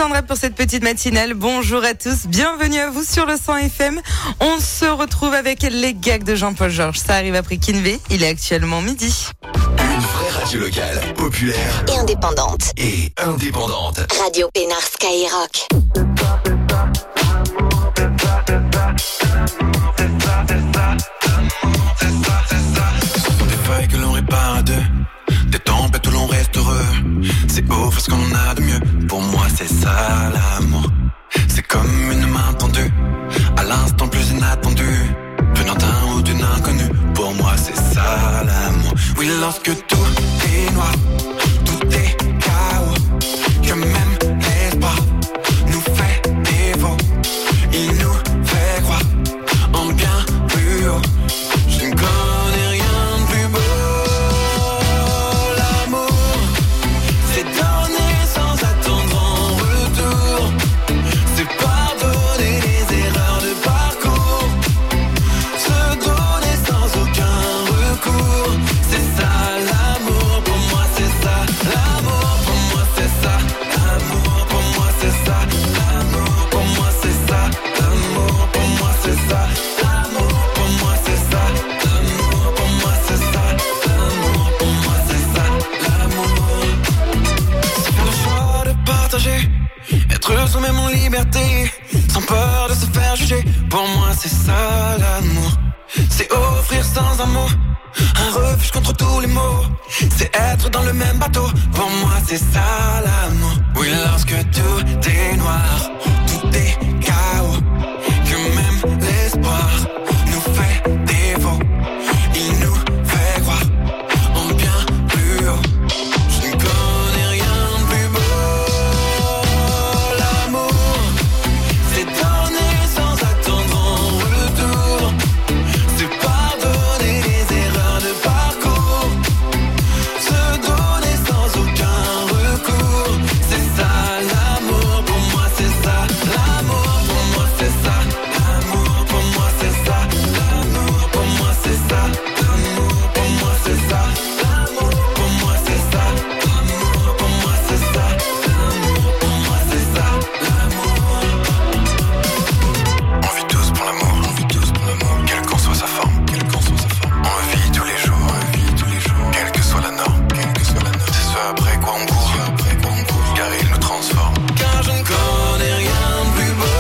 Sandra pour cette petite matinale. Bonjour à tous, bienvenue à vous sur le 100 FM. On se retrouve avec les gags de Jean-Paul Georges. Ça arrive après Kinvé, il est actuellement midi. Une vraie radio locale, populaire et indépendante. Radio Pénard Skyrock. Des feuilles que l'on répare à deux, des tempêtes où l'on reste heureux. C'est offrir ce qu'on a de mieux. Pour moi c'est ça l'amour. C'est comme une main tendue à l'instant plus inattendu, venant d'un ou d'une inconnue. Pour moi c'est ça l'amour. Oui, lorsque tout est noir, tout est chaos, que même l'espoir nous fait défaut. Il nous fait croire en bien plus haut. Je ne connais rien de plus beau. L'amour, c'est donner sans attendre en retour. C'est pardonner les erreurs de parcours. Se donner sans aucun recours. C'est ça l'amour, pour moi c'est ça. L'amour, pour moi c'est ça. L'amour, pour moi c'est ça. L'amour, pour moi c'est ça. L'amour, pour moi c'est ça. L'amour, pour moi c'est ça. L'amour, pour moi c'est ça. L'amour, pour moi c'est ça. L'amour, c'est faire le choix de partager, être soi-même en liberté, sans peur de se faire juger. Pour moi c'est ça l'amour. C'est offrir sans un mot un refuge contre tous les maux. C'est être dans le même bateau. Pour moi c'est ça l'amour. Oui, lorsque tout est noir, tout est chaos, que même l'espoir nous fait défaut. Il nous fait croire en bien plus haut. Je ne connais rien de plus beau. L'amour, c'est donner sans attendre en retour. C'est pardonner les erreurs de parcours. Se donner sans aucun recours. C'est ça l'amour, pour moi c'est ça. L'amour, pour moi c'est ça. L'amour, pour moi c'est ça. L'amour, pour moi c'est ça. L'amour, pour moi c'est ça. L'amour, pour moi c'est ça. L'amour, pour moi c'est ça. L'amour, pour moi c'est ça. L'amour. On vit tous pour l'amour, on vit tous pour l'amour, quelle qu'en soit sa forme, quelle qu'en soit sa forme. On le vit tous les jours, on le vit tous les jours, quelle que soit la norme, quelle que soit la norme. C'est ce après quoi on court, car il nous transforme. Car je ne connais rien de plus beau.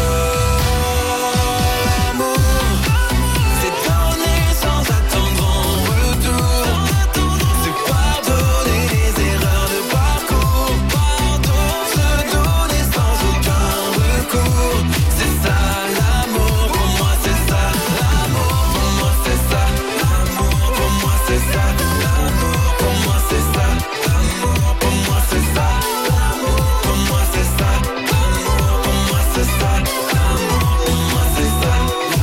L'amour, c'est donner sans attendre en retour. C'est pardonner les erreurs de parcours. Se donner sans aucun recours. C'est ça l'amour, pour moi c'est ça. L'amour, pour moi c'est ça. L'amour, pour moi c'est ça. L'amour, pour moi c'est ça. L'amour, pour moi c'est ça. L'amour, pour moi c'est ça. L'amour, pour moi c'est ça. L'amour, pour moi c'est ça.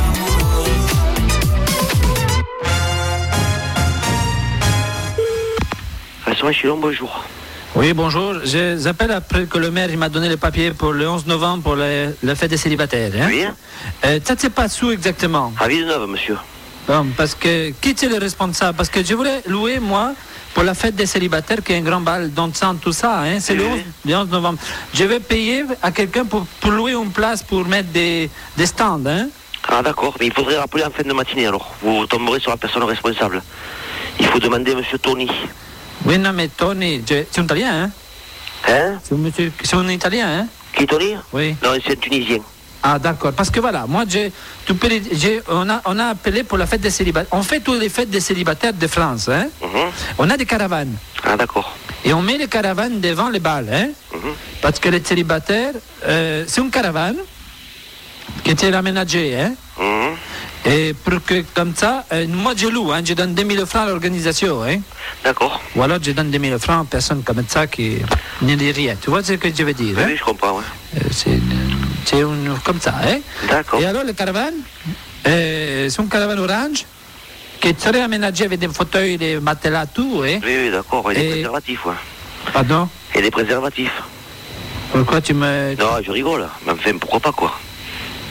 Restaurant Chilon, bonjour. Oui, bonjour. J'appelle après que le maire il m'a donné les papiers pour le 11 novembre pour la fête des célibataires. Hein? Oui. Ça ne sait pas où exactement. À Villeneuve, monsieur. Bon, parce que qui est le responsable? Parce que je voulais louer, moi, pour la fête des célibataires, qui est un grand bal dansant, tout ça. Hein? C'est Oui. le 11 novembre. Je vais payer à quelqu'un pour louer une place pour mettre des stands. Hein? Ah d'accord, mais il faudrait rappeler en fin de matinée alors. Vous tomberez sur la personne responsable. Il faut demander à monsieur Tony. Oui, non, mais Tony, c'est un Italien, hein? Hein? C'est un Italien, hein? Qui Tony? Oui. Non, c'est un Tunisien. Ah d'accord, parce que voilà, moi on a appelé pour la fête des célibataires. On fait toutes les fêtes des célibataires de France, hein. On a des caravanes. Ah d'accord. Et on met les caravanes devant les balles, hein. Parce que les célibataires, c'est une caravane qui était aménagée, hein. Et pour que comme ça, moi je loue, hein, je donne 2000 francs à l'organisation, hein. D'accord. Ou alors je donne 2000 francs à une personne comme ça qui ne dit rien. Tu vois ce que je veux dire? Oui, Hein? oui, je comprends, ouais. C'est comme ça, hein. D'accord. Et alors le caravane, c'est une caravane orange qui serait aménagée avec des fauteuils, des matelas, tout, hein. Oui, oui, d'accord, et des préservatifs, ouais. Pardon? Et des préservatifs. Pourquoi tu me... Non, je rigole, mais enfin, pourquoi pas, quoi.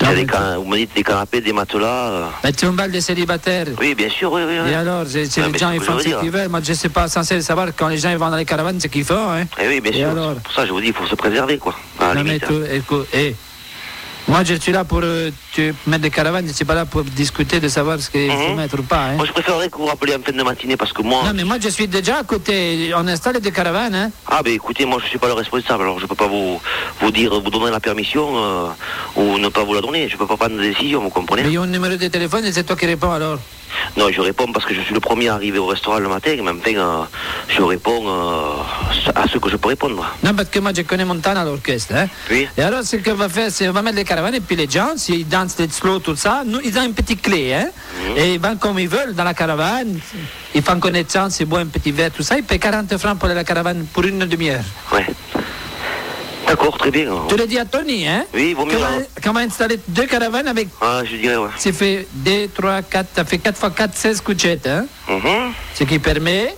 Il y a vous me dites des canapés, des matelas. Mais tu me parles des célibataires. Oui, bien sûr, oui. Et alors, les gens, ils font ce qu'ils veulent. Moi, je ne suis pas censé savoir quand les gens ils vont dans les caravanes, ce qu'ils font. Hein. Et oui, bien sûr. Alors... Pour ça, je vous dis, il faut se préserver, quoi. Non, mais écoute, moi, je suis là pour mettre des caravanes, je ne suis pas là pour discuter de savoir ce qu'il faut mettre ou pas. Hein. Moi, je préférerais que vous rappeliez en fin de matinée parce que moi... Non, mais moi, je suis déjà à côté. On installe des caravanes. Hein. Ah, ben écoutez, moi, je ne suis pas le responsable. Alors, je ne peux pas vous donner la permission ou ne pas vous la donner. Je ne peux pas prendre de décision, vous comprenez? Mais il y a un numéro de téléphone et c'est toi qui réponds alors. Non, je réponds parce que je suis le premier à arriver au restaurant le matin, mais enfin, je réponds à ce que je peux répondre. Non, parce que moi, je connais mon temps à l'orchestre. Hein. Oui. Et alors, ce qu'on va faire, c'est qu'on va mettre les caravanes et puis les gens, s'ils dansent les slow, tout ça, nous, ils ont une petite clé. Hein. Et ils vont comme ils veulent dans la caravane. Ils font connaissance, ils boivent un petit verre, tout ça. Ils paient 40 francs pour la caravane pour une demi-heure. Ouais. D'accord, très bien. Tu l'as dit à Tony, hein? Oui, vaut mieux. Qu'on va installer 2 caravanes avec... Ah, je dirais, ouais. C'est fait 2, 3, 4, ça fait 4 x 4, 16 couchettes, hein? Ce qui permet...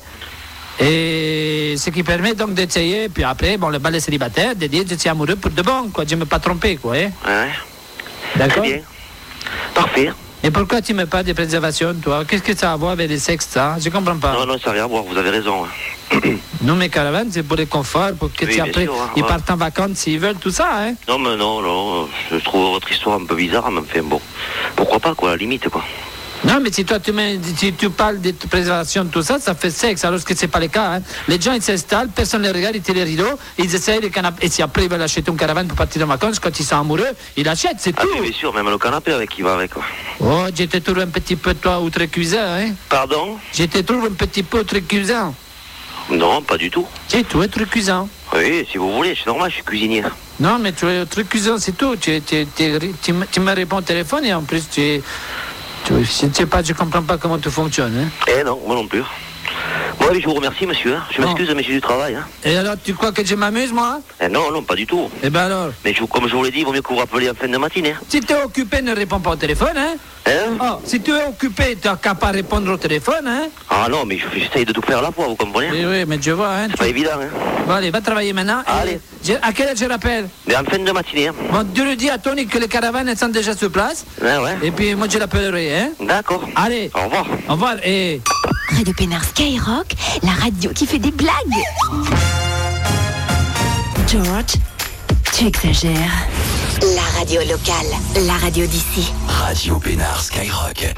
Et ce qui permet donc d'essayer, puis après, bon, le bal est célibataire, de dire je suis amoureux pour de bon, quoi. Je ne me pas trompé, quoi, hein? Ouais. D'accord? Très bien. Parfait. Et pourquoi tu ne mets pas de préservation, toi? Qu'est-ce que ça a à voir avec le sexe, ça? Je ne comprends pas. Non, ça n'a rien à voir, vous avez raison. Non, mais caravanes, c'est pour le confort, pour que après, sûr, ils partent en vacances s'ils veulent, tout ça, hein? Non, mais non, je trouve votre histoire un peu bizarre, mais enfin, bon, pourquoi pas, quoi, à la limite, quoi. Non, mais si toi tu parles de préservation, tout ça, ça fait sexe, alors que c'est pas le cas. Hein. Les gens, ils s'installent, personne ne les regarde, ils tirent les rideaux, ils essayent les canapés. Et si après ils veulent acheter une caravane pour partir en vacances, quand ils sont amoureux, ils l'achètent, c'est tout. Ah, bien sûr, même le canapé avec qui va avec, quoi. Oh, je te trouve un petit peu, toi, outrecuisant, hein? Pardon? Je te trouve un petit peu outrecuisant. Non, pas du tout. C'est tout, outrecuisant. Oui, si vous voulez, c'est normal, je suis cuisinier. Non, mais tu es outrecuisant, c'est tout. Tu me réponds au téléphone et en plus, je ne sais pas, je ne comprends pas comment tu fonctionnes. Hein. Eh non, moi non plus. Bon, je vous remercie, monsieur. Hein. Je m'excuse, mais j'ai du travail. Hein. Et alors, tu crois que je m'amuse, moi? Eh non, pas du tout. Eh ben alors? Mais comme je vous l'ai dit, il vaut mieux que vous rappeliez en fin de matinée. Si tu es occupé, ne réponds pas au téléphone, hein? Oh, si tu es occupé, tu n'as qu'à pas répondre au téléphone, hein? Ah non, mais j'essaye de tout faire à la fois, vous comprenez? Oui, mais je vois, hein? C'est pas évident, hein? Bon, allez, va travailler maintenant. Allez. À quelle heure je rappelle? Mais en fin de matinée. Hein. Bon, tu le dis à Tony que les caravanes elles sont déjà sur place. Ouais. Et puis moi, je l'appellerai, hein? D'accord. Allez. Au revoir. Au revoir, et... Radio Pénard Skyrock, la radio qui fait des blagues. George, tu exagères. La radio locale, la radio d'ici. Radio Pénard Skyrock.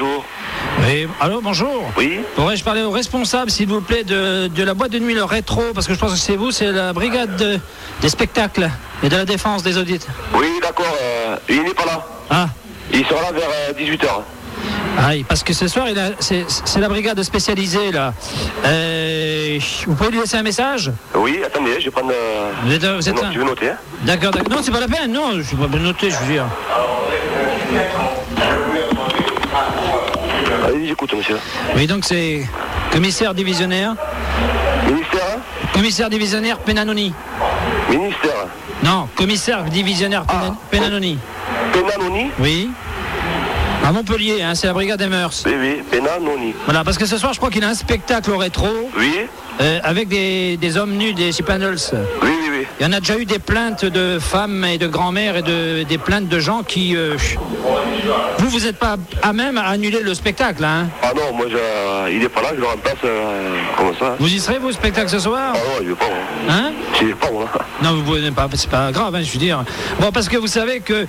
bonjour. Oui, allô, bonjour. Oui. Pourrais-je parler au responsable, s'il vous plaît, de la boîte de nuit, le rétro, parce que je pense que c'est vous, c'est la brigade des spectacles et de la défense des audits. Oui, d'accord, il n'est pas là. Ah. Il sera là vers 18h. Ah oui, parce que ce soir, c'est la brigade spécialisée, là. Vous pouvez lui laisser un message? Oui, attendez, je vais prendre... Vous êtes non, tu veux noter, hein? D'accord. Non, c'est pas la peine, non, je ne suis pas noter, je veux dire. Allez, j'écoute, monsieur. Oui, donc c'est commissaire divisionnaire. Ministère, hein? Commissaire divisionnaire Penanoni. Ministère. Non, commissaire divisionnaire Penanoni. Penanoni? Oui. À Montpellier, hein, c'est la brigade des mœurs. Oui, Penanoni. Voilà, parce que ce soir, je crois qu'il a un spectacle au rétro. Oui. Avec des hommes nus, des chipandles. Oui. Il y en a déjà eu des plaintes de femmes et de grand-mères et des plaintes de gens qui... Vous n'êtes pas à même à annuler le spectacle, hein? Ah non, moi, il n'est pas là, je le remplace comme ça. Vous y serez, vous, au spectacle ce soir? Ah non, je ne vais pas, moi. Hein? Je ne vais pas, moi. Non, vous pouvez pas, c'est pas grave, hein, je veux dire. Bon, parce que vous savez que...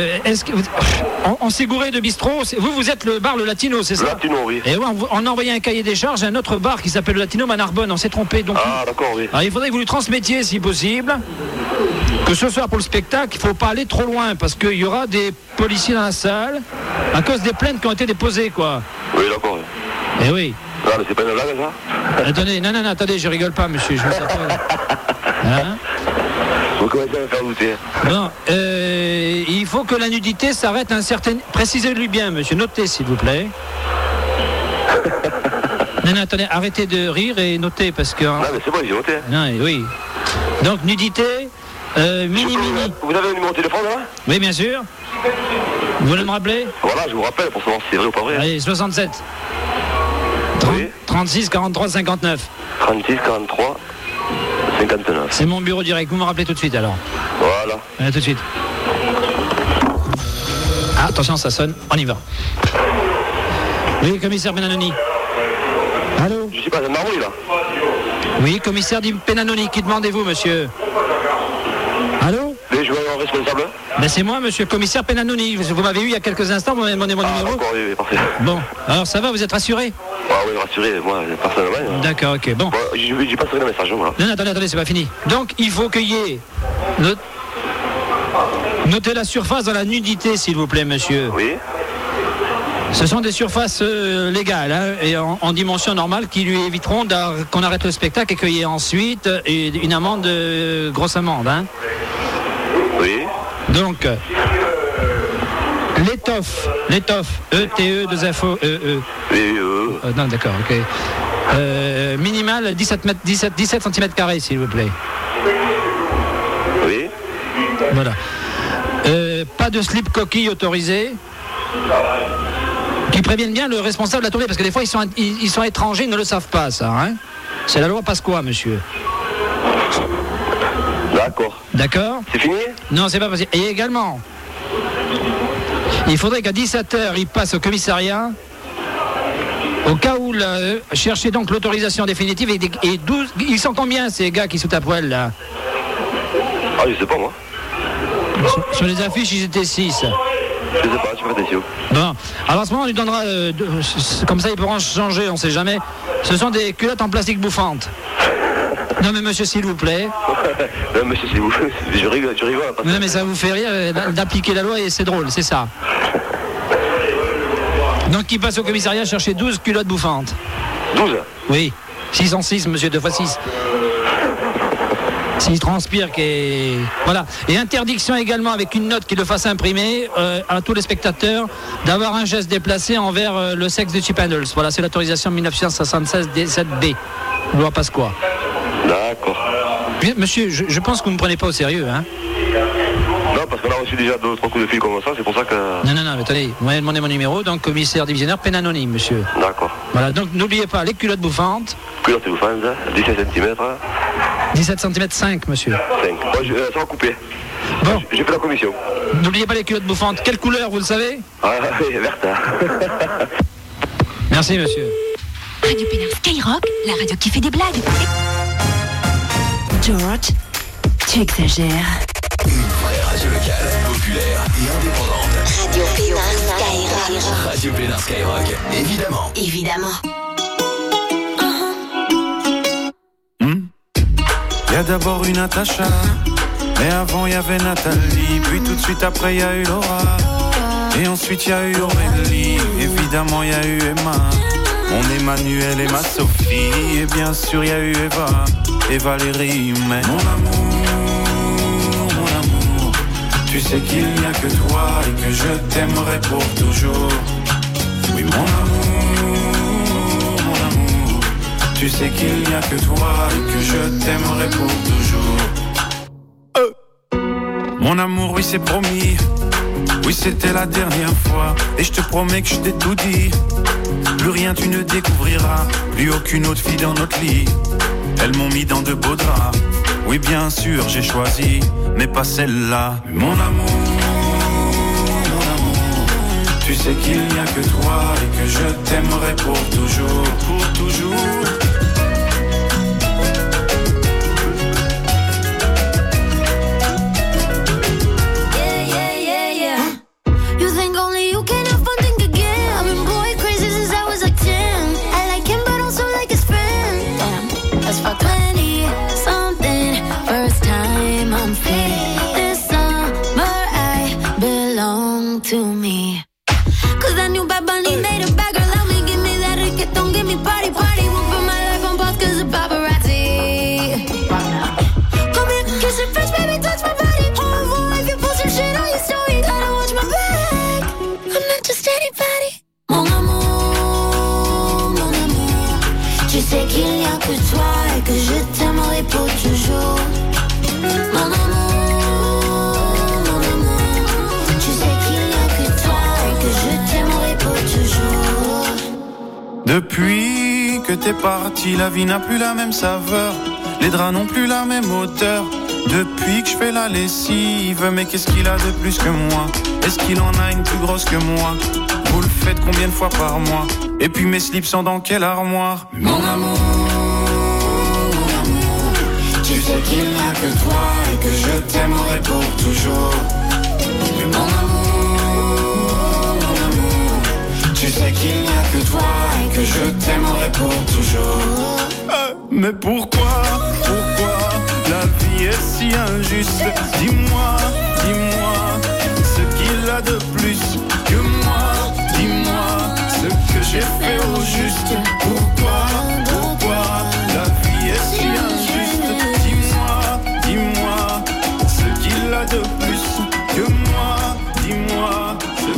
on s'est gouré de bistrot. Vous êtes le bar Le Latino, c'est ça? Le Latino, oui. Et ouais, on a envoyé un cahier des charges à un autre bar qui s'appelle Le Latino à Narbonne. On s'est trompé, donc... Ah, d'accord, oui. Alors, il faudrait que vous lui transmettiez, si possible, que ce soir, pour le spectacle, il ne faut pas aller trop loin, parce qu'il y aura des policiers dans la salle, à cause des plaintes qui ont été déposées, quoi. Oui, d'accord. Oui. Eh oui. Non, mais c'est pas une blague, ça? Attendez, non, attendez, je rigole pas, monsieur, je vous appelle. Hein? Vous commencez à me faire douter. Bon, il faut que la nudité s'arrête à un certain... Précisez-lui bien, monsieur, notez, s'il vous plaît. Non, attendez, arrêtez de rire et notez, parce que... Non, mais c'est bon, j'ai noté. Non, oui. Donc, nudité, mini. Vous avez un numéro de téléphone, là? Oui, bien sûr. Vous voulez me rappeler? Voilà, je vous rappelle pour savoir si c'est vrai ou pas vrai. Allez, 67. Oui. 36, 43, 59. 36, 43, 59. C'est mon bureau direct. Vous me rappelez tout de suite, alors. Voilà. Allez, tout de suite. Ah, attention, ça sonne. On y va. Oui, commissaire Penanoni. Allô? Je suis pas gendarmerie, là. Oui, commissaire Penanoni. Qui demandez-vous, monsieur? Allô? Mais je veux un responsable. Ben, c'est moi, monsieur commissaire Penanoni. Vous m'avez eu il y a quelques instants, vous m'avez demandé mon numéro. D'accord, oui, parfait. Bon, alors ça va, vous êtes rassuré? Ah oui, rassuré, moi, personnellement. D'accord, ok, bon. J'ai passerai le message, voilà. Non, attendez, c'est pas fini. Donc, il faut qu'il y ait... Notez la surface dans la nudité, s'il vous plaît, monsieur. Oui. Ce sont des surfaces légales, hein, et en dimension normale, qui lui éviteront qu'on arrête le spectacle et qu'il y ait ensuite une amende, grosse amende. Hein. Oui. Donc, l'étoffe, E-T-E, 2-F-O, E-E. Oui, non, d'accord, ok. Minimal, 17 cm², s'il vous plaît. Oui. Voilà. Pas de slip coquille autorisé. Qui préviennent bien le responsable de la tournée, parce que des fois ils sont étrangers, ils ne le savent pas, ça. Hein. C'est la loi Pasqua, monsieur. D'accord. D'accord? C'est fini? Non, c'est pas possible. Et également, il faudrait qu'à 17h, il passe au commissariat, au cas où, chercher donc l'autorisation définitive, et 12... Ils sont combien, ces gars qui sont à poil, là? Ah, je sais pas, moi. Sur les affiches, ils étaient 6. Je sais pas, je suis pas déçu. Bon, alors à ce moment, on lui donnera, comme ça ils pourront changer, on sait jamais. Ce sont des culottes en plastique bouffante. Non mais monsieur, s'il vous plaît. Non monsieur, s'il vous plaît, je rigole. Non mais ça vous fait rire d'appliquer la loi et c'est drôle, c'est ça. Donc il passe au commissariat chercher 12 culottes bouffantes. 12? Oui, 606, monsieur, 2 x 6. S'il transpire, voilà. Et interdiction également avec une note qui le fasse imprimer à tous les spectateurs d'avoir un geste déplacé envers le sexe de Chipandles. Voilà, c'est l'autorisation 1976 D7B. Loi Pasqua. D'accord. Monsieur, je pense que vous ne me prenez pas au sérieux, hein? Non, parce qu'on a reçu déjà 2 ou 3 coups de fil comme ça, c'est pour ça que... Non, mais attendez, vous m'avez demandé mon numéro, donc commissaire divisionnaire Penanoni, monsieur. D'accord. Voilà, donc n'oubliez pas les culottes bouffantes. Culottes bouffantes, 17 cm. 17 cm 5, monsieur. 5. Oh, ça va couper. Bon. J'ai fait la commission. N'oubliez pas les culottes bouffantes. Quelle couleur, vous le savez? Ah oui, verte. Merci, monsieur. Radio Pénal Skyrock, la radio qui fait des blagues. George, tu exagères. Une vraie radio locale, populaire et indépendante. Radio Pénal Skyrock. Radio Pénard Skyrock, évidemment. Évidemment. Y a d'abord eu Natacha, mais avant y avait Nathalie, puis tout de suite après y a eu Laura, et ensuite y a eu Aurélie, évidemment y a eu Emma, mon Emmanuel et ma Sophie, et bien sûr y a eu Eva et Valérie, mais mon amour, tu sais qu'il n'y a que toi et que je t'aimerai pour toujours. Oui mon amour, tu sais qu'il n'y a que toi et que je t'aimerai pour toujours. Mon amour, oui c'est promis, oui c'était la dernière fois, et je te promets que je t'ai tout dit. Plus rien tu ne découvriras, plus aucune autre fille dans notre lit. Elles m'ont mis dans de beaux draps, oui bien sûr j'ai choisi, mais pas celle-là. Mon amour, tu sais qu'il n'y a que toi et que je t'aimerai pour toujours, pour toujours. To me, 'cause I knew Bad Bunny made a bad girl love me. Give me that reggaeton, give me party, party. Won't put my life on pause 'cause of paparazzi. Come here, kiss your face, baby, touch my body. Oh, boy, if you post some shit on your story, gotta watch my back. I'm not just anybody. Mon amour, tu sais qu'il n'y a que toi et que je t'aimerai pour toujours. Mon amour. Depuis que t'es parti, la vie n'a plus la même saveur. Les draps n'ont plus la même hauteur. Depuis que je fais la lessive, mais qu'est-ce qu'il a de plus que moi? Est-ce qu'il en a une plus grosse que moi? Vous le faites combien de fois par mois? Et puis mes slips sont dans quelle armoire? Mon amour, tu sais qu'il n'y a que toi et que je t'aimerai pour toujours. Mon amour, tu sais qu'il n'y a que toi et que je t'aimerai pour toujours. Mais pourquoi la vie est si injuste? Dis-moi ce qu'il a de plus que moi. Dis-moi ce que j'ai fait au juste. Pourquoi la vie est si injuste? Dis-moi ce qu'il a de plus que moi. Dis-moi ce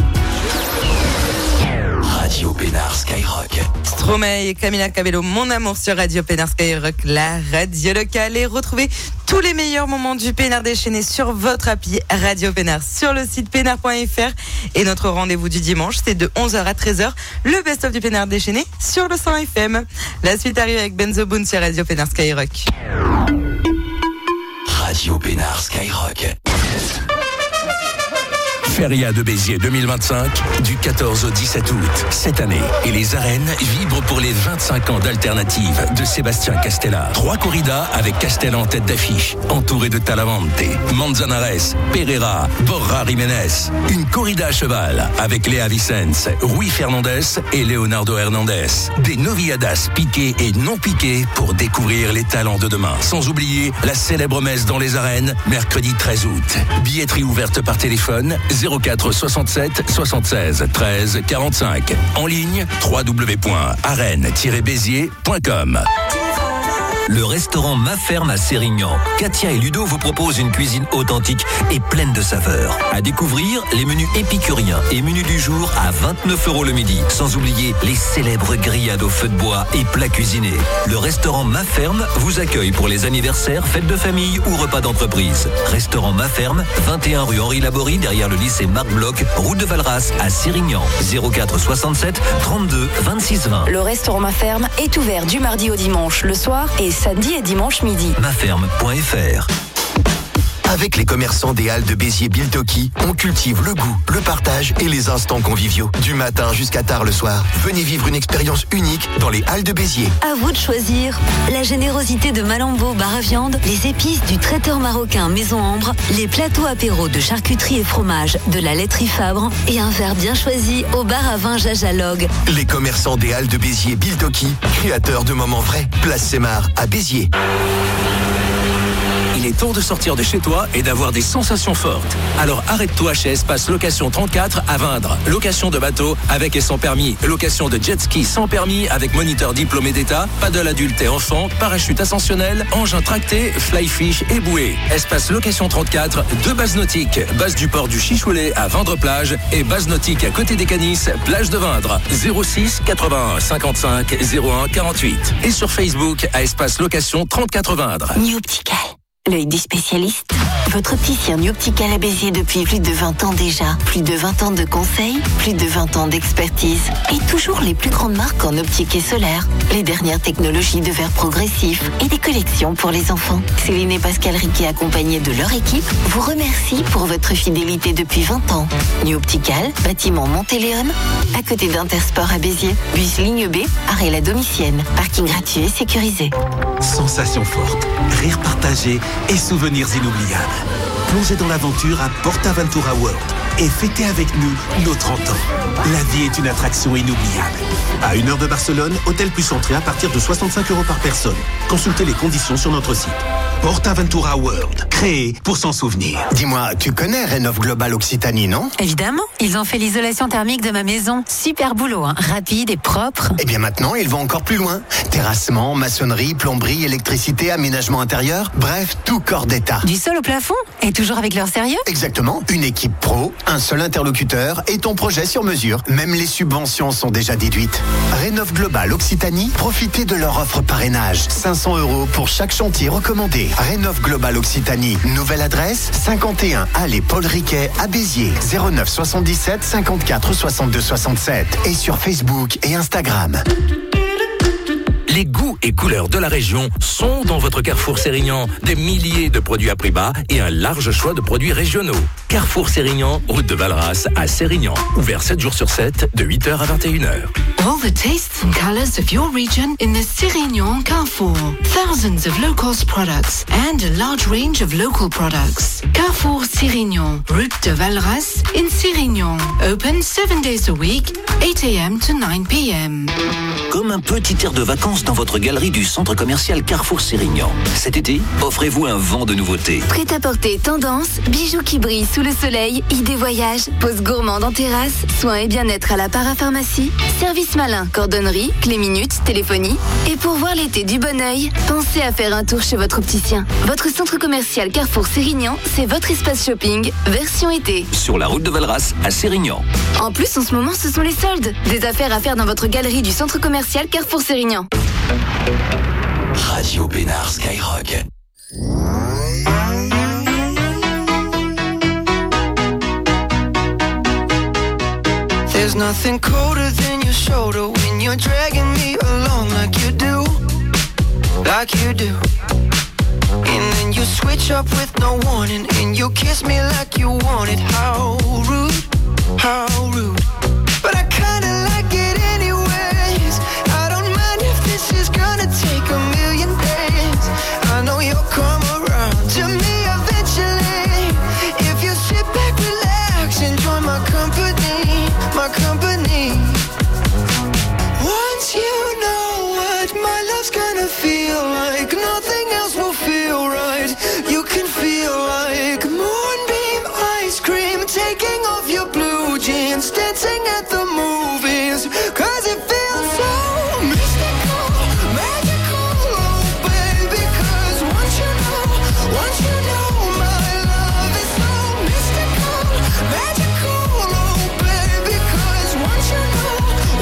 Radio Pénard Skyrock. Stromae et Camila Cabello, Mon amour sur Radio Pénard Skyrock, la radio locale. Et retrouvez tous les meilleurs moments du Pénard déchaîné sur votre appli Radio Pénard sur le site pénard.fr. Et notre rendez-vous du dimanche, c'est de 11h à 13h, le best-of du Pénard déchaîné sur le 100 FM. La suite arrive avec Benzo Boone sur Radio Pénard Skyrock. Radio Pénard Skyrock. Feria de Béziers 2025, du 14 au 17 août, cette année. Et les arènes vibrent pour les 25 ans d'Alternative de Sébastien Castella. 3 corridas avec Castella en tête d'affiche, entouré de Talavante, Manzanares, Pereira, Borja Jiménez. Une corrida à cheval avec Léa Vicens, Rui Fernandez et Leonardo Hernandez. Des noviadas piquées et non piquées pour découvrir les talents de demain. Sans oublier la célèbre messe dans les arènes, mercredi 13 août. Billetterie ouverte par téléphone 04 67 76 13 45. En ligne www.arène-béziers.com. Le restaurant Ma Ferme à Sérignan. Katia et Ludo vous proposent une cuisine authentique et pleine de saveurs. À découvrir, les menus épicuriens et menus du jour à 29 € le midi. Sans oublier les célèbres grillades au feu de bois et plats cuisinés. Le restaurant Ma Ferme vous accueille pour les anniversaires, fêtes de famille ou repas d'entreprise. Restaurant Ma Ferme, 21 rue Henri Laborie, derrière le lycée Marc Bloch, route de Valras à Sérignan. 04 67 32 26 20. Le restaurant Ma Ferme est ouvert du mardi au dimanche le soir et samedi et dimanche midi. Maferme.fr. Avec les commerçants des Halles de Béziers Biltoki, on cultive le goût, le partage et les instants conviviaux. Du matin jusqu'à tard le soir, venez vivre une expérience unique dans les Halles de Béziers. À vous de choisir. La générosité de Malambo bar à viande, les épices du traiteur marocain Maison Ambre, les plateaux apéros de charcuterie et fromage de la laiterie Fabre et un verre bien choisi au bar à vin Jajalogue. Les commerçants des Halles de Béziers Biltoki, créateurs de moments vrais. Place Sémar à Béziers. Il est temps de sortir de chez toi et d'avoir des sensations fortes. Alors arrête-toi chez Espace Location 34 à Vindre. Location de bateau avec et sans permis. Location de jet ski sans permis avec moniteur diplômé d'État. Paddle adulte et enfant. Parachute ascensionnel. Engin tracté. Fly fish et bouée. Espace Location 34. 2 bases nautiques. Base du port du Chichoulet à Vindre-Plage. Et base nautique à côté des Canisses. Plage de Vindre. 06 81 55 01 48. Et sur Facebook à Espace Location 34 Vindre. New Optical. L'œil du spécialiste. Votre opticien New Optical à Béziers depuis plus de 20 ans déjà. Plus de 20 ans de conseils, plus de 20 ans d'expertise. Et toujours les plus grandes marques en optique et solaire. Les dernières technologies de verre progressif et des collections pour les enfants. Céline et Pascal Riquet, accompagnés de leur équipe, vous remercient pour votre fidélité depuis 20 ans. New Optical, bâtiment Montéléon, à côté d'Intersport à Béziers. Bus ligne B, arrêt la Domitienne. Parking gratuit et sécurisé. Sensations fortes, rires partagés et souvenirs inoubliables. Plongez dans l'aventure à PortAventura World et fêtez avec nous nos 30 ans. La vie est une attraction inoubliable. À 1 heure de Barcelone, hôtel plus entrée à partir de 65 € par personne. Consultez les conditions sur notre site. PortAventura World, créé pour s'en souvenir. Dis-moi, tu connais Rénov Global Occitanie, non? Évidemment, ils ont fait l'isolation thermique de ma maison. Super boulot, hein. Rapide et propre. Et bien maintenant, ils vont encore plus loin. Terrassement, maçonnerie, plomberie, électricité, aménagement intérieur, bref, tout corps d'état. Du sol au plafond? Et toujours avec leur sérieux? Exactement, une équipe pro, un seul interlocuteur et ton projet sur mesure. Même les subventions sont déjà déduites. Rénov Global Occitanie, profitez de leur offre parrainage. 500 € pour chaque chantier recommandé. Rénov Global Occitanie, nouvelle adresse 51 allée Paul Riquet à Béziers, 09 77 54 62 67 et sur Facebook et Instagram. Les goûts et couleurs de la région sont dans votre Carrefour Sérignan. Des milliers de produits à prix bas et un large choix de produits régionaux. Carrefour Sérignan, route de Valras à Sérignan. Ouvert 7 jours sur 7, de 8h à 21h. All the tastes and colors of your region in the Sérignan Carrefour. Thousands of low-cost products and a large range of local products. Carrefour Sérignan, route de Valras in Sérignan. Open 7 days a week, 8 a.m. to 9 p.m. Comme un petit air de vacances dans votre galerie du centre commercial Carrefour Sérignan. Cet été, offrez-vous un vent de nouveautés. Prêt-à-porter tendance, bijoux qui brillent sous le soleil, idées voyage, pause gourmande en terrasse, soins et bien-être à la parapharmacie, service malin, cordonnerie, clé minutes, téléphonie. Et pour voir l'été du bon œil, pensez à faire un tour chez votre opticien. Votre centre commercial Carrefour Sérignan, c'est votre espace shopping, version été. Sur la route de Valras à Sérignan. En plus, en ce moment, ce sont les soldes. Des affaires à faire dans votre galerie du centre commercial Carrefour Sérignan. Radio Pénard Skyrock. There's nothing colder than your shoulder when you're dragging me along like you do. And then you switch up with no warning and you kiss me like you want it. How rude, how rude. But I kinda like it anyways. I don't mind if this is gonna take a million days. I know you'll come around to me eventually. If you sit back, relax, enjoy my company, my company. Once you know what my love's gonna feel like, nothing else will feel right. You can feel like moonbeam ice cream, taking off your blue jeans, dancing at the movies, 'cause it feels so mystical, magical, oh baby, 'cause once you know my love is so mystical, magical, oh baby, 'cause once you know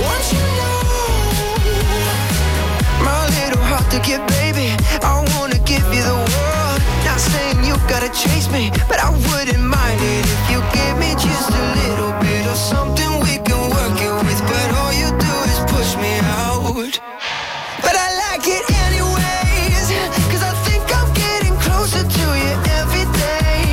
my little heart to give, baby, I wanna give you the world. Not saying you gotta chase me, but I wouldn't mind it if you give me just a little bit of something we can work it with. But all you do is push me out. But I like it anyways, 'cause I think I'm getting closer to you every day.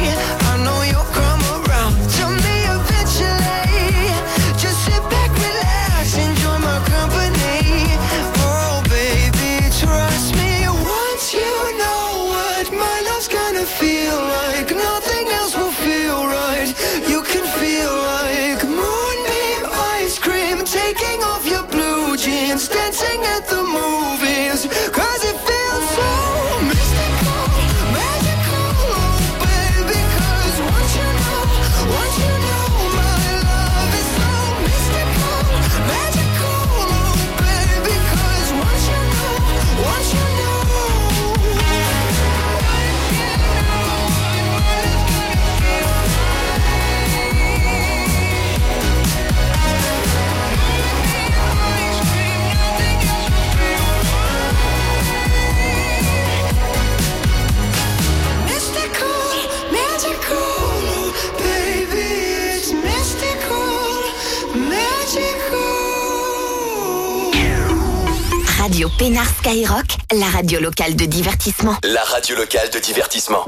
Radio Pénard Skyrock, la radio locale de divertissement. La radio locale de divertissement.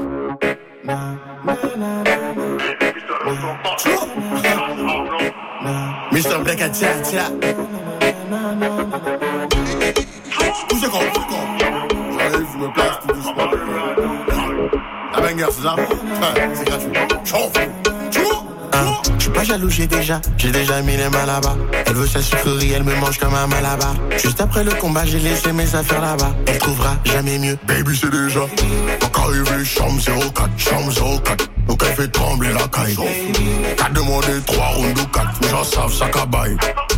Mr. Black à tia tia. Tout c'est con. J'arrive, je me place tout doucement. La banger, c'est ça? C'est gratuit. J'suis pas jaloux, j'ai déjà mis les mains là-bas. Elle veut sa sucrerie, elle me mange comme un malabar. Juste après le combat, j'ai laissé mes affaires là-bas. Elle trouvera jamais mieux. Baby, c'est déjà donc arrivé, chambre 04. Donc elle fait trembler la caille. T'as demandé 3 rounds ou 4. J'en savent, ça cabaye.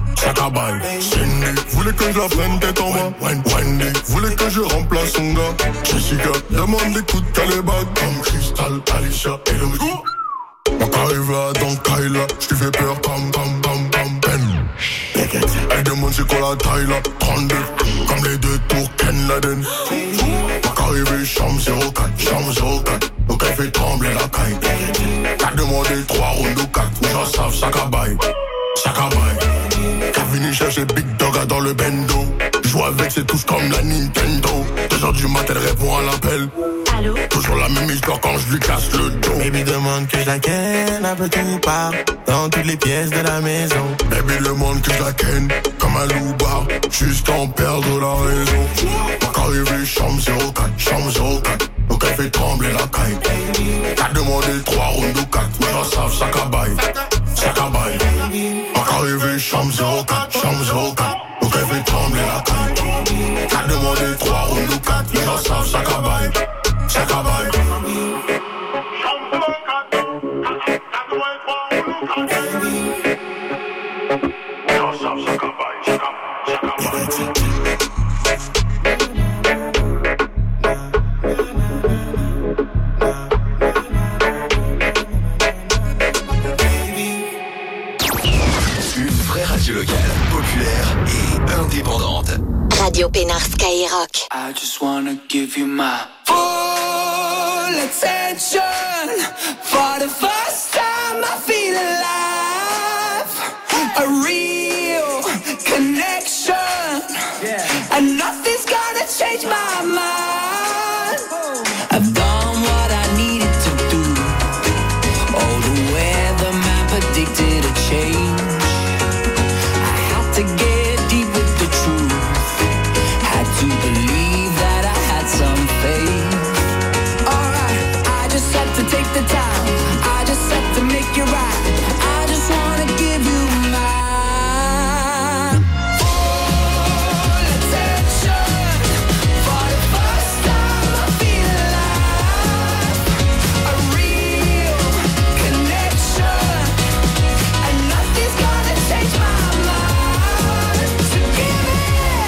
Cindy voulait que je la prenne tête en bas. Wendy voulait que je remplace son gars. Jessica demande des coups de calébag. Comme Crystal, Alicia et Louis. Donc arrivé à Don Kyla, j'te fais peur comme Ben. Elle demande c'est quoi la taille là. 32, comme les 2 tours Ken Laden. Donc arrivé chambre 04. Donc elle fait trembler la caille. T'as demandé 3 rounds ou 4. J'en savent, ça cabaye. T'as venu chercher Big Dog dans le bendo. Joue avec c'est tous comme la Nintendo. 2h du matin, elle répond à l'appel. Allô? Toujours la même histoire quand je lui casse le dos. Baby demande que je la ken un peu tout part. Dans toutes les pièces de la maison. Baby demande que je la ken comme un loup-bar. Juste en perdre la raison. Donc arrivé chambre 04. Donc elle fait trembler la caille. T'as demandé 3 rounds ou 4. Mais j'en savent, ça cabaye. Donc arrivé chambre 04. Donc elle fait trembler la caille. T'as demandé 3 rounds ou 4. Mais j'en savent, ça cabaye. Radio Pénard Skyrock. I just wanna give you my full attention. For the first time I feel alive. A real connection. And nothing's gonna change my mind. I've done what I needed to do. Oh, the weather man predicted a change. I had to get deep with the truth. To believe that I had some faith. Alright, I just had to take the time. I just had to make it right. I just wanna give you my full attention. For the first time I feel alive. A real connection. And nothing's gonna change my mind. So give it.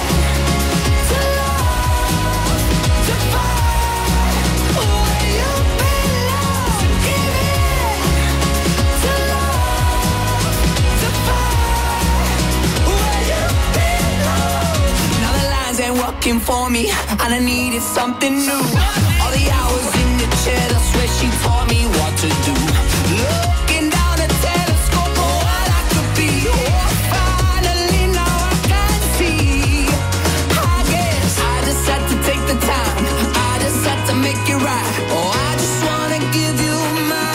Working for me, and I needed something new. All the hours in the chair, I swear she taught me what to do. Looking down a telescope for what I could be. Oh, finally now I can see. I guess I just had to take the time. I just had to make it right. Oh, I just wanna give you my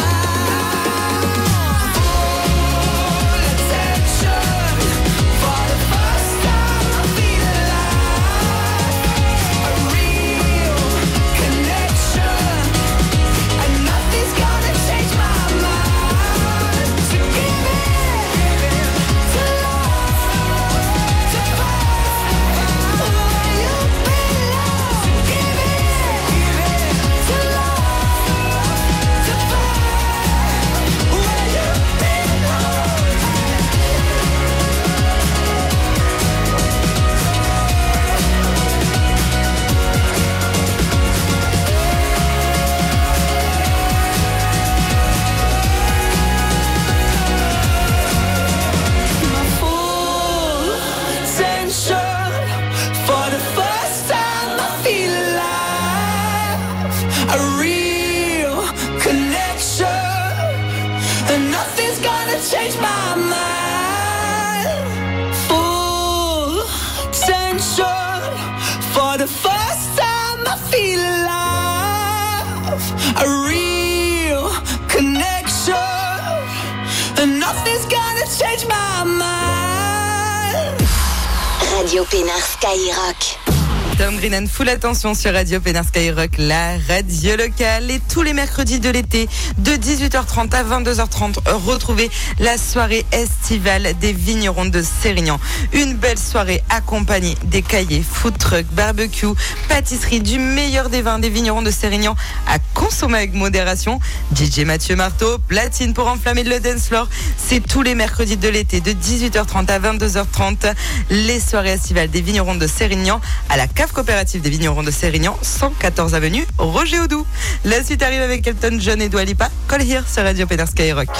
full attention. For the first time I feel alive. A real connection. And nothing's gonna change my first time I feel alive, a real connection, and nothing's gonna change my mind. Radio Pénard Skyrock. Tom Green and Full Attention sur Radio Pénard Skyrock, la radio locale. Et tous les mercredis de l'été, de 18h30 à 22h30, retrouvez la soirée estivale des vignerons de Sérignan. Une belle soirée accompagnée des cahiers, food truck, barbecue, pâtisserie, du meilleur des vins des vignerons de Sérignan à consommer avec modération. DJ Mathieu Marteau, platine pour enflammer le dance floor. C'est tous les mercredis de l'été, de 18h30 à 22h30, les soirées estivales des vignerons de Sérignan à la cave coopérative des vignerons de Sérignan, 114 avenue Roger Audou. La suite arrive avec Elton John et Dua Lipa. Call Here sur Radio Pénard Skyrock.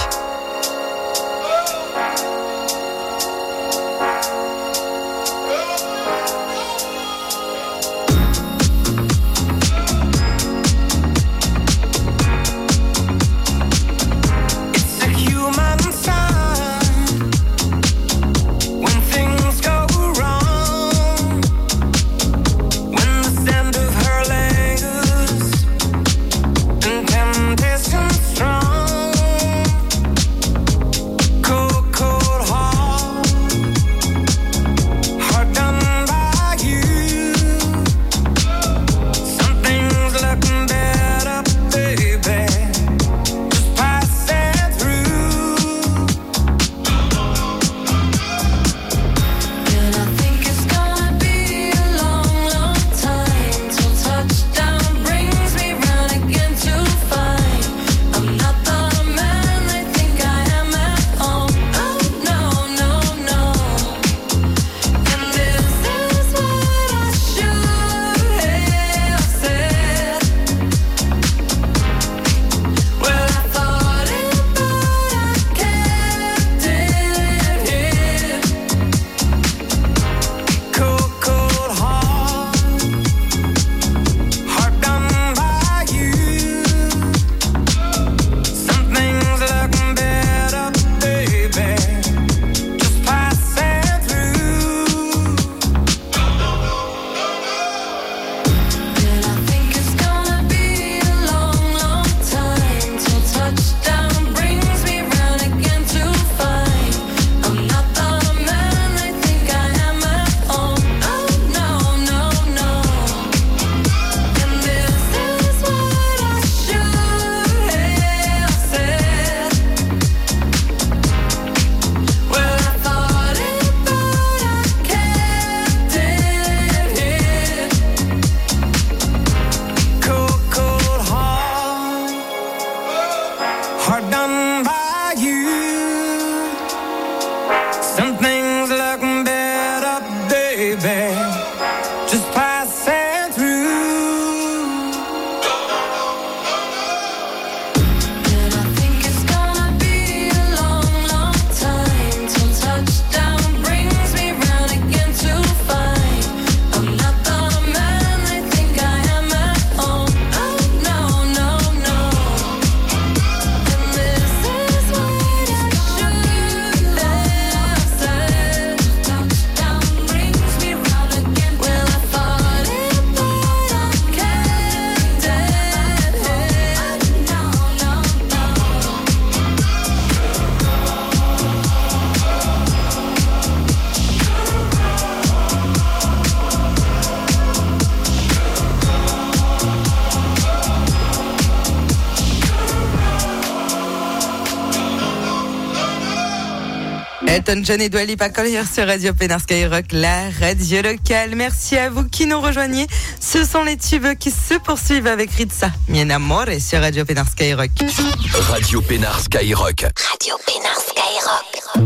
Elton John et Dua Lipa sur Radio Pénard Skyrock, la radio locale. Merci à vous qui nous rejoignez. Ce sont les tubes qui se poursuivent avec Ritza, Mien Amore sur Radio Pénard Skyrock. Radio Pénard Skyrock. Radio Pénard Skyrock.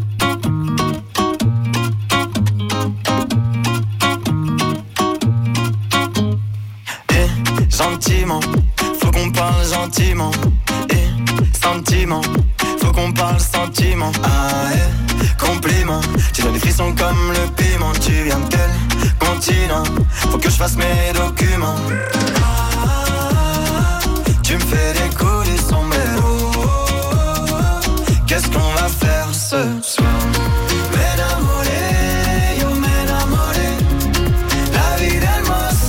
Gentiment, faut qu'on parle gentiment. Sentiment, faut qu'on parle sentiment. Compliment, tu donnes des frissons comme le piment. Tu viens de quel continent? Faut que je fasse mes documents. Tu me fais décoller sombrero. Qu'est-ce qu'on va faire ce soir? M'enamoré, yo m'enamoré. La vie del mos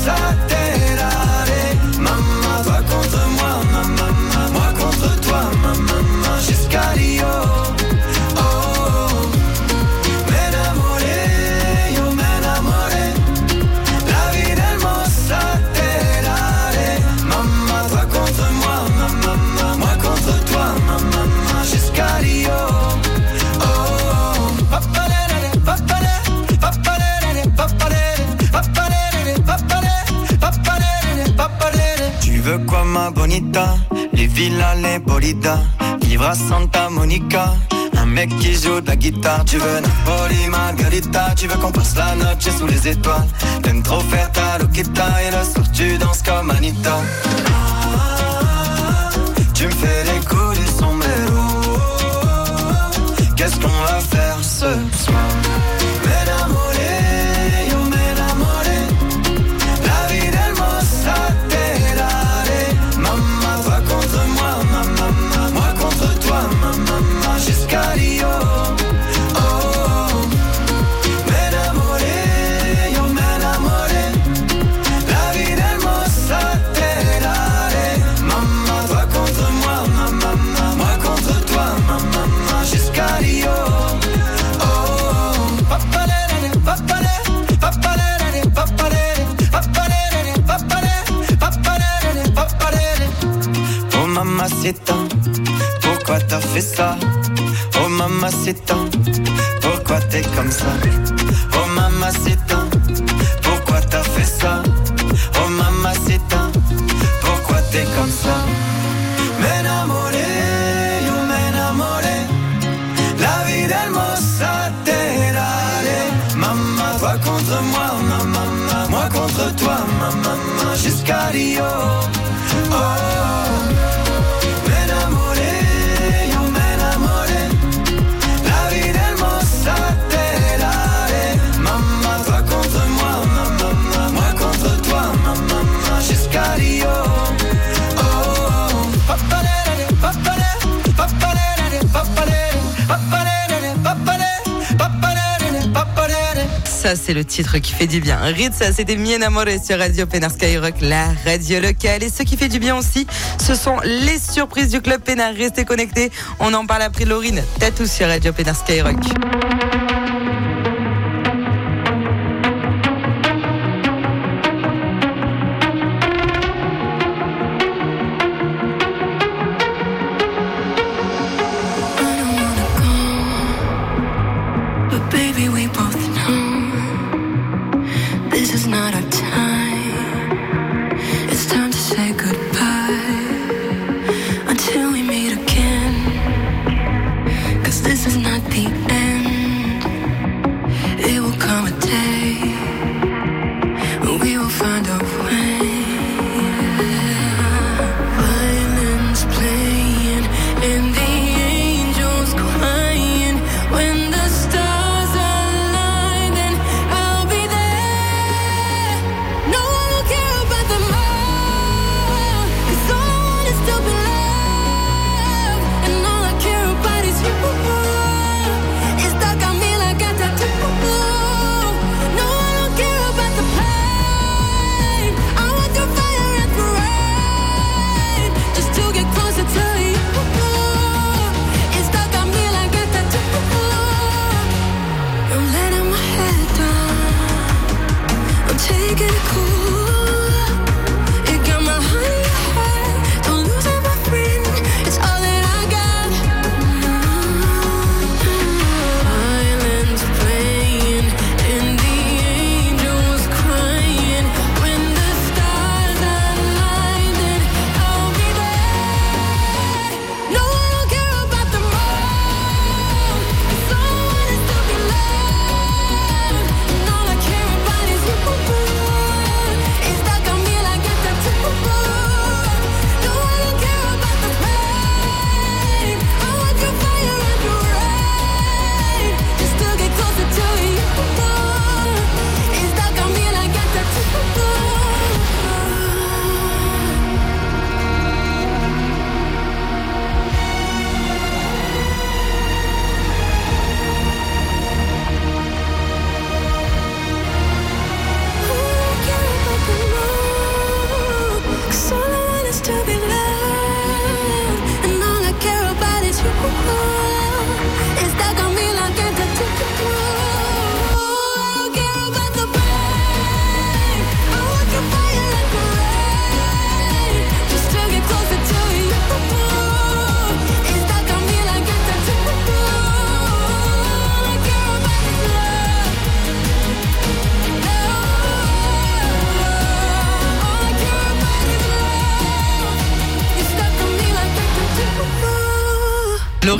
mamma bonita, les villas, les bolidas, vivre à Santa Monica. Un mec qui joue de la guitare, tu veux Napoli, Margarita, tu veux qu'on passe la noche sous les étoiles. T'aimes trop faire ta loquita et le soir tu danses comme Anita. Tu me fais les coups du sombrero. Qu'est-ce qu'on va faire ce soir? M'enamoré, yo m'enamoré. La vie del mossa terare. Maman, toi contre moi, maman, moi contre toi, maman, jusqu'à Rio. Oh, oh. M'enamoré, yo m'enamoré. La vie del mossa terare. Maman, toi contre moi, maman, moi contre toi, maman, jusqu'à Rio. Oh mamacita, pourquoi t'as fait ça? Oh mamacita, pourquoi t'es comme ça? Oh mamacita, pourquoi t'as fait ça? Oh mamacita, pourquoi t'es comme ça? M'enamoré, yo m'enamoré. La vie del mossa terare. Maman, toi contre moi, maman, moi contre toi, maman, jusqu'à Rio. Oh, m'enamoré, yo m'enamoré. La vie del mossa terare. Maman, toi contre moi, maman, moi contre toi, maman, jusqu'à Rio. Oh, papalere, papalere, papalere, papalere, papalere, papalere, papalere, papalere. Ça, c'est le titre qui fait du bien. Ritza, c'était Mi Enamore sur Radio Pénard Skyrock, la radio locale. Et ce qui fait du bien aussi, ce sont les surprises du Club Pénard. Restez connectés. On en parle après Laurine. Tatou sur Radio Pénard Skyrock. But baby, we both know this is not our time. It's time to say goodbye until we meet again. 'Cause this is not the end. It will come a day when we will find a way. Violins playing and the angels crying. When the stars align, then I'll be there. No one will care about the more, 'cause all I want is to be loved, and all I care about is you. It's stuck on me like a tattoo. No, I don't care about the pain. I want the fire and the rain, just to get closer to you. It's stuck on me like a tattoo. I'm letting my head down. I'm taking it cool. It got my heart in your head. Don't lose it, my friend. It's all that I got. Violins playing and the angels crying. When the stars align, then I'll be there. No, I don't care about the more, 'cause all I want is to be loved, and all I care about is you.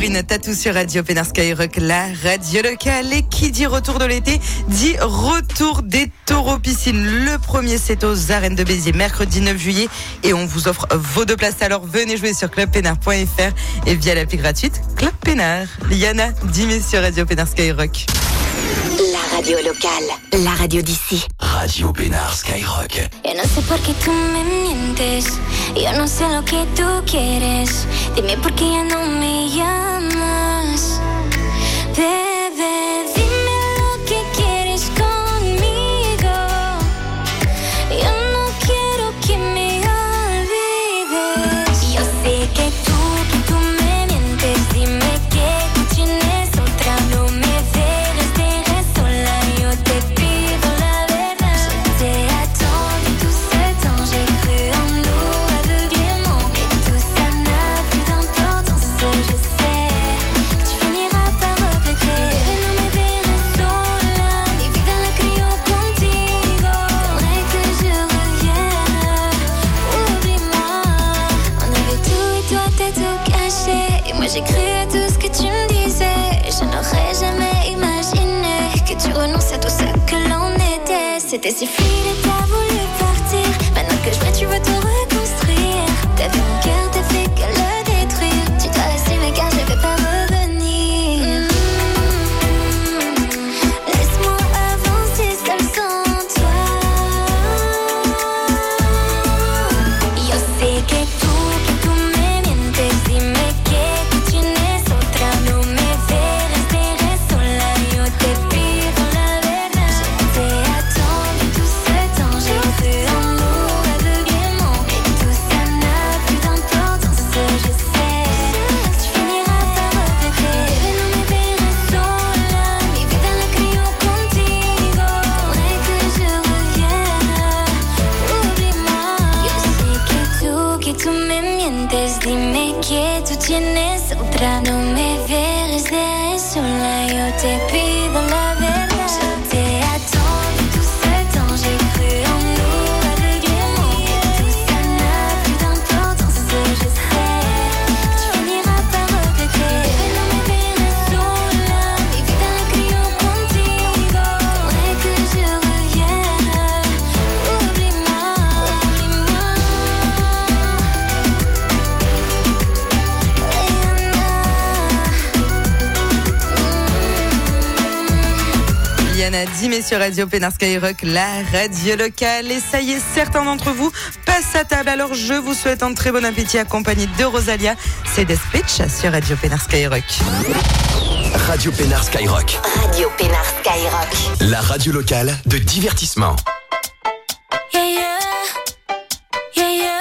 Sabrina Tatou sur Radio Pénard Skyrock, la radio locale. Et qui dit retour de l'été, dit retour des taureaux piscines. Le premier, c'est aux arènes de Béziers, mercredi 9 juillet. Et on vous offre vos 2 places. Alors venez jouer sur clubpénard.fr et via l'appli gratuite Club Pénard. Liana, 10 mai sur Radio Pénard Skyrock. La radio locale, la radio d'ici. Radio Pénard Skyrock. Yo no sé por qué tú me mientes, yo no sé lo que tú quieres. Dime por qué ya no me llamas. Bebé, dime lo que quieres conmigo. Yo no quiero que me olvides. Yo sé que tú me mientes. Dime que tú tienes otra. No me dejes, dejes sola. Yo te pido la verdad. Je t'ai attendu tout ce temps. J'ai cru en nous aveuglément. Mais tout ça n'a plus d'importance. Je sais que tu finiras par regretter. No me dejes sola. Mi vida la creo contigo. Faudrait que je revienne. Oublie-moi. On avait tout et toi t'es tout caché. Et moi j'ai cru à tout ce que tu me disais. Je n'aurais jamais imaginé que tu renonces à tout ce que l'on était. C'était si fluide et t'as voulu partir. Maintenant que je vois tu veux te reconstruire. T'as vu mon cœur, t'as fait que le détruire. Tu dois assumer car je vais pas revenir. Laisse-moi avancer seul sans toi. Yo sé que tú me mientes. Dime que tú tienes otra. No me dejes sola. Yo te pido la verdad. Je t'ai attendu tout ce temps. J'ai cru en nous aveuglément. Mais tout ça n'a plus d'importance. Je sais que tu finiras par regretter. No me dejes sola. Mi vida la creo contigo. Faudrait que je revienne. Oublie-moi. Yo sé que tú me mientes. Dime que tú tienes otra. No me dejes sola. Yo te pido la verdad. Je t'ai attendu tout ce temps. J'ai cru en nous aveuglément. Mais tout ça n'a plus d'importance. Je sais que tu finiras par regretter. No me dejes sola. Mi vida la creo contigo. Faudrait que je revienne. Oublie-moi. Liana, 10 mai sur Radio Pénard Skyrock, la radio locale. Et ça y est, certains d'entre vous passent à table. Alors je vous souhaite un très bon appétit accompagné de Rosalia. C'est Despitch sur Radio Pénard Skyrock. Radio Pénard Skyrock. Radio Pénard Skyrock. La radio locale de divertissement. Yeah, yeah. Yeah, yeah.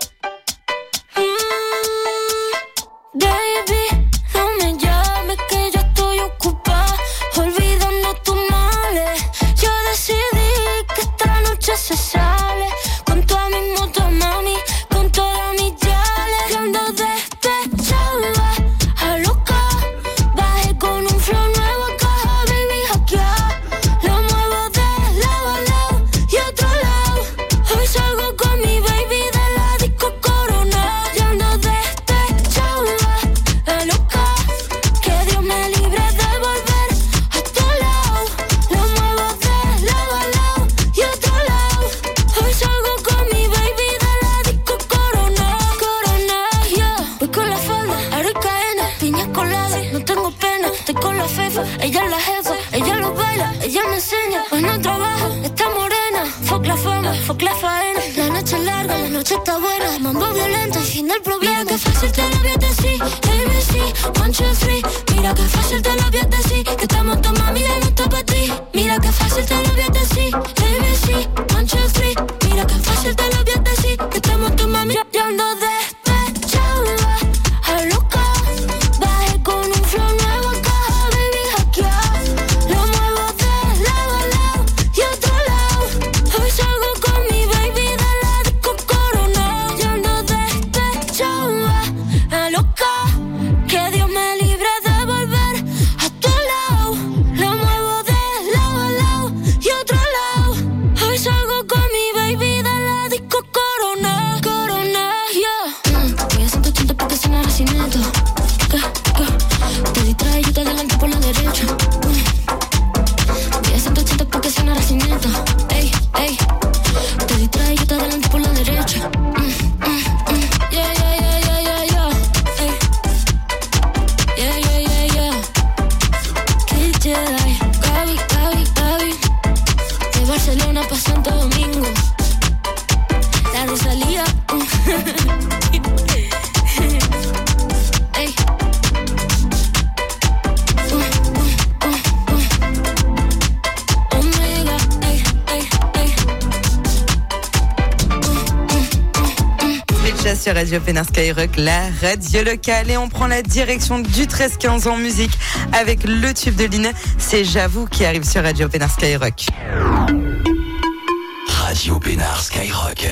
Baby, no me llames que ya estoy ocupada, olvidando tus males. Yo decidí que esta noche se sale con toda mi moto, mami, con todas mis yales. Yo ando despechada, a loca, bajé con un flow nuevo a caja, baby, hackeada. Lo muevo de lado a lado y otro lado. Hoy salgo con mi baby de la disco Corona. Yo ando despechada, a loca, que Dios me libre de volver a tu lado. Lo muevo de lado a lado y otro lado. Hoy salgo con mi baby de la disco Corona. Corona, yeah. Voy con la falda, aro y cadena, piña colada, no tengo pena. Estoy con la fefa, ella es la jefa, ella lo baila, ella me enseña. Hoy no trabaja, está morena. Fuck la fama, fuck la faena. La noche es larga, la noche está buena. Mambo violento, el fin del problema. Mira que fácil te lo voy a decir, ABC, 1, 2, 3. Mira que fácil te lo voy a decir, que estamos tu mami de no está pa' ti. Mira que fácil te lo voy a decir, ABC, 1, 2, 3. Mira que fácil te lo voy a decir, que estamos tu mami. Yo ando despechada, a loca, bajé con un flow nuevo a caja, baby, hackeada. Lo muevo de lado a lado y otro lado. Hoy salgo con mi baby de la disco Corona. Yo ando despechada, a loca, que Dios me libre de volver a tu Santo Domingo. La Rosalía. Ey. Omega. Ey, ey, ey. Betcha sur Radio Pénard Skyrock, la radio locale. Et on prend la direction du 13-15 en musique avec le tube de Lina. C'est J'avoue qui arrive sur Radio Pénard Skyrock. Radio Pénard Skyrock.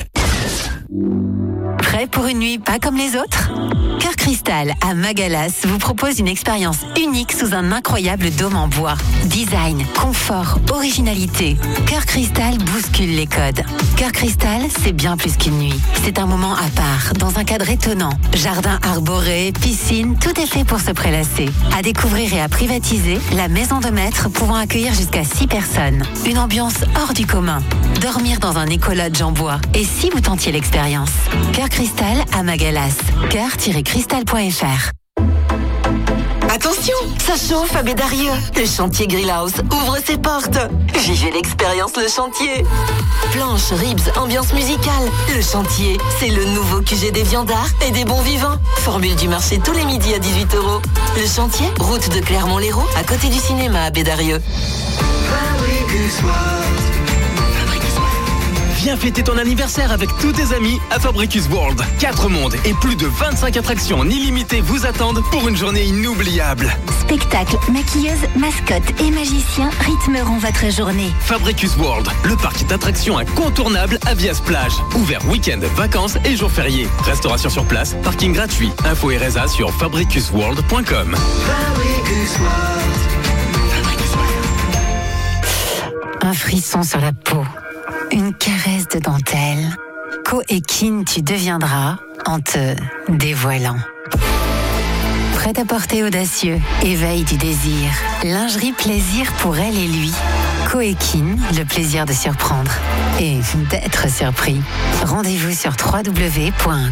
Prêt pour une nuit pas comme les autres ? Cœur Cristal à Magalas vous propose une expérience unique sous un incroyable dôme en bois. Design, confort, originalité. Cœur Cristal bouscule les codes. Cœur Cristal, c'est bien plus qu'une nuit. C'est un moment à part, dans un cadre étonnant. Jardin arboré, piscine, tout est fait pour se prélasser. À découvrir et à privatiser, la maison de maître pouvant accueillir jusqu'à 6 personnes. Une ambiance hors du commun. Dormir dans un écolodge en bois. Et si vous tentiez l'expérience ? Cœur Cristal à Magalas. Cœur-cristal.fr. Attention, ça chauffe à Bédarieux. Le chantier Grill House ouvre ses portes. Vivez l'expérience Le Chantier. Planches, ribs, ambiance musicale. Le Chantier, c'est le nouveau QG des viandards et des bons vivants. Formule du marché tous les midis à 18 €. Le Chantier, route de Clermont-Lérault, à côté du cinéma à Bédarieux. Viens fêter ton anniversaire avec tous tes amis à Fabricus World. 4 mondes et plus de 25 attractions en illimité vous attendent pour une journée inoubliable. Spectacles, maquilleuses, mascottes et magiciens rythmeront votre journée. Fabricus World, le parc d'attractions incontournable à Vias-Plage. Ouvert week-end, vacances et jours fériés. Restauration sur place, parking gratuit. Info RSA sur fabricusworld.com. Un frisson sur la peau. Une caresse de dentelle. Coéquine tu deviendras en te dévoilant. Prêt-à-porter audacieux, éveil du désir. Lingerie plaisir pour elle et lui. Coéquine, le plaisir de surprendre et d'être surpris. Rendez-vous sur www.coéquine.com.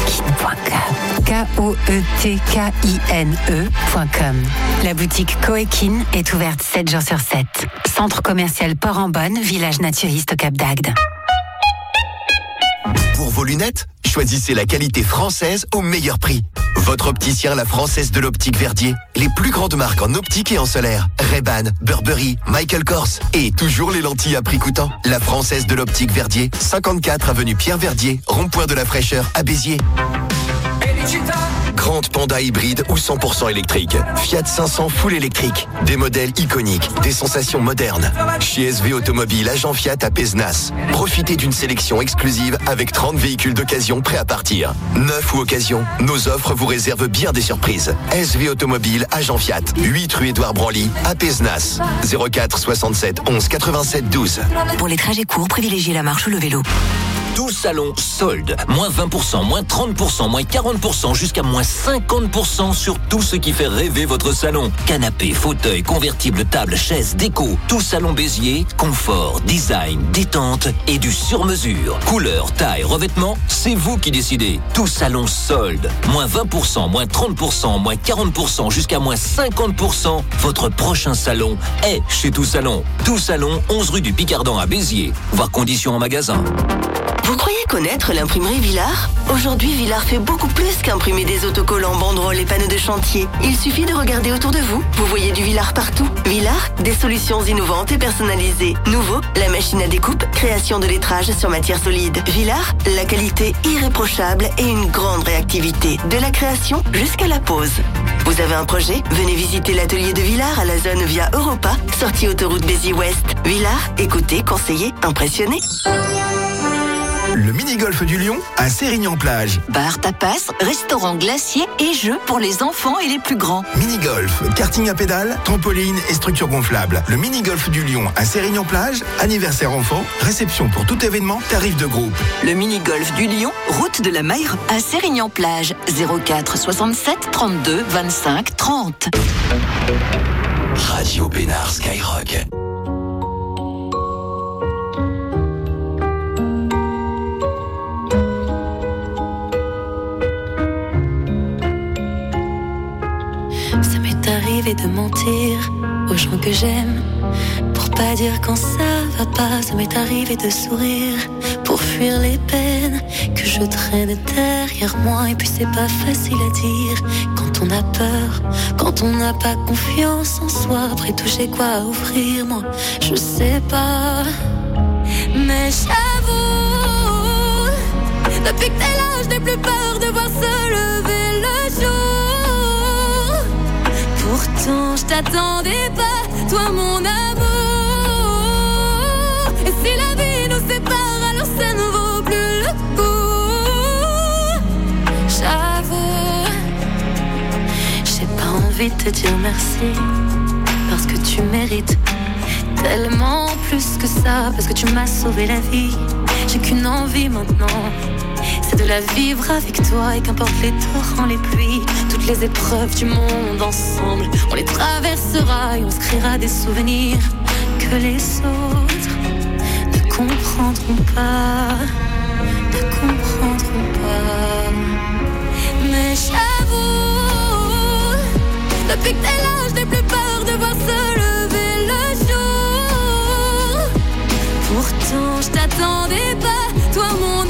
Koetkine.com. La boutique Coéquine est ouverte 7 jours sur 7. Centre commercial Port-en-Bonne, village naturiste au Cap d'Agde. Pour vos lunettes, choisissez la qualité française au meilleur prix. Votre opticien La Française de l'Optique Verdier. Les plus grandes marques en optique et en solaire. Ray-Ban, Burberry, Michael Kors. Et toujours les lentilles à prix coûtant. La Française de l'Optique Verdier. 54 avenue Pierre Verdier. Rond-point de la Fraîcheur à Béziers. Grande Panda hybride ou 100% électrique. Fiat 500 full électrique. Des modèles iconiques, des sensations modernes. Chez SV Automobile, agent Fiat à Pézenas. Profitez d'une sélection exclusive avec 30 véhicules d'occasion prêts à partir. Neuf ou occasion, nos offres vous réservent bien des surprises. SV Automobile, agent Fiat. 8 rue Édouard Branly à Pézenas. 04 67 11 87 12. Pour les trajets courts, privilégiez la marche ou le vélo. Tout salon solde. Moins 20%, moins 30%, moins 40%, jusqu'à moins 50% sur tout ce qui fait rêver votre salon. Canapé, fauteuil, convertible, table, chaise, déco. Tout salon Béziers, confort, design, détente et du sur-mesure. Couleur, taille, revêtement, c'est vous qui décidez. Tout salon solde. Moins 20%, moins 30%, moins 40%, jusqu'à moins 50%. Votre prochain salon est chez Tout Salon. Tout Salon, 11 rue du Picardon à Béziers. Voir conditions en magasin. Vous croyez connaître l'imprimerie Villard ? Aujourd'hui, Villard fait beaucoup plus qu'imprimer des autocollants, banderoles et panneaux de chantier. Il suffit de regarder autour de vous. Vous voyez du Villard partout. Villard, des solutions innovantes et personnalisées. Nouveau, la machine à découpe, création de lettrage sur matière solide. Villard, la qualité irréprochable et une grande réactivité. De la création jusqu'à la pose. Vous avez un projet ? Venez visiter l'atelier de Villard à la zone via Europa, sortie autoroute Béziers-Ouest. Villard, écoutez, conseillez, impressionnez. Le mini-golf du Lion à Sérignan-Plage. Bar, tapas, restaurant glacier et jeux pour les enfants et les plus grands. Mini-golf, karting à pédales, trampoline et structure gonflable. Le mini-golf du Lion à Sérignan-Plage, anniversaire enfant, réception pour tout événement, tarif de groupe. Le mini-golf du Lion, route de la Maire à Sérignan-Plage, 04 67 32 25 30. Radio Pénard Skyrock. Ça m'est arrivé de mentir aux gens que j'aime pour pas dire quand ça va pas, ça m'est arrivé de sourire pour fuir les peines que je traîne derrière moi. Et puis c'est pas facile à dire quand on a peur, quand on n'a pas confiance en soi. Après tout j'ai quoi à offrir, moi je sais pas. Mais j'avoue, depuis que t'es là je n'ai plus peur de voir se lever le jour. Pourtant je t'attendais pas, toi mon amour. Et si la vie nous sépare, alors ça ne vaut plus le coup. J'avoue, j'ai pas envie de te dire merci, parce que tu mérites tellement plus que ça, parce que tu m'as sauvé la vie. J'ai qu'une envie maintenant, c'est de la vivre avec toi. Et qu'importe les torrents, les pluies, toutes les épreuves du monde ensemble, on les traversera et on se créera des souvenirs que les autres ne comprendront pas, ne comprendront pas. Mais j'avoue, depuis que t'es là je n'ai plus peur de voir se lever le jour. Pourtant je t'attendais pas, toi mon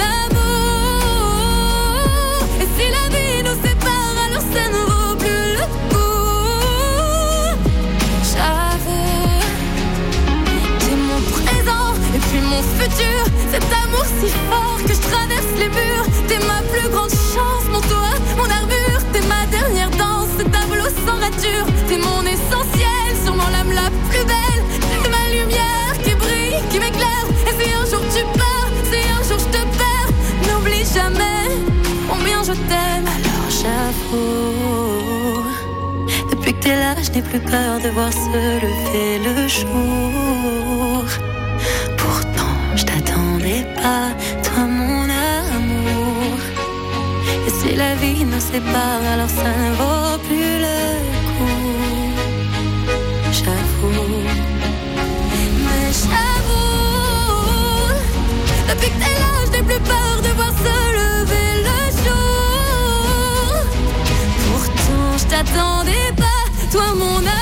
amour. Et si la vie nous sépare, alors ça ne vaut plus le coup. J'avoue, t'es mon présent et puis mon futur. Cet amour si fort que je traverse les murs. T'es ma plus grande chance, mon toit, mon armure. T'es ma dernière danse, ce tableau sans rature. T'es mon essentiel, sûrement l'âme la plus belle. T'es ma lumière qui brille, qui m'éclaire. Et si un jour tu pars, si un jour je te perds, n'oublie jamais combien je t'aime. Alors j'avoue, depuis que t'es là je n'ai plus peur de voir se lever le jour. Pourtant je t'attendais pas, toi mon amour. Et si la vie nous sépare, alors ça ne vaut plus le coup. J'avoue, mais j'avoue, depuis que t'es là je n'ai plus peur de voir se lever le jour. Pourtant je t'attendais pas, toi mon amour.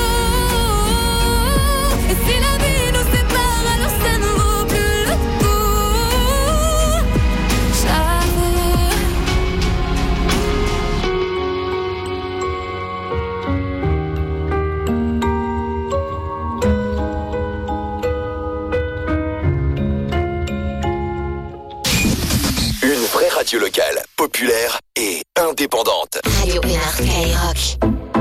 Et si la vie nous sépare, alors ça ne vaut plus le coup. J'avoue. Une vraie radio locale, populaire et indépendante. Radio Pénard Skyrock.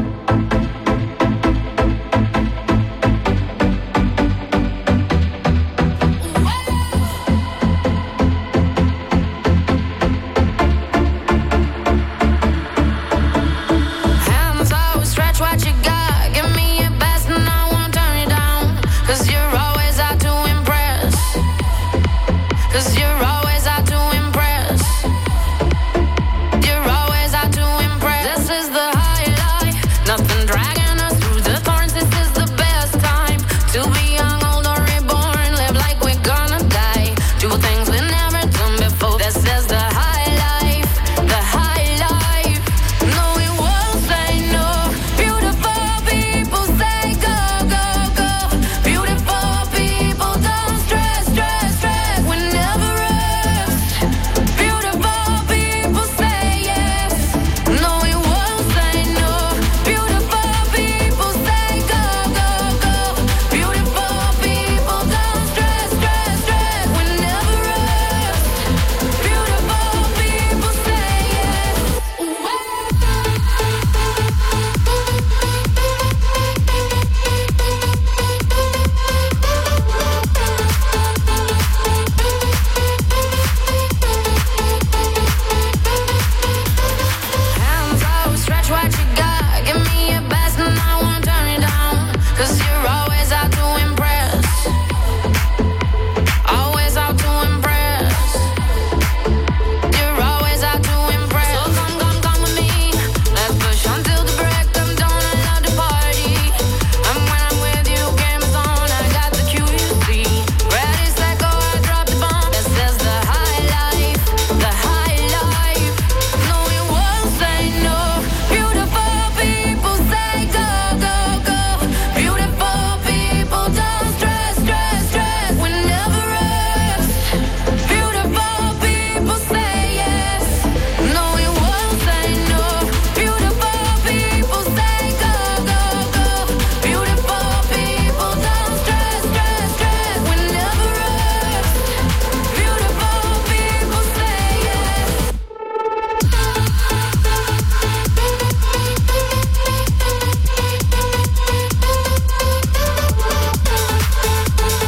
Hands always stretch what you got. Give me your best and I won't turn you down. 'Cause you're always out to impress. 'Cause you're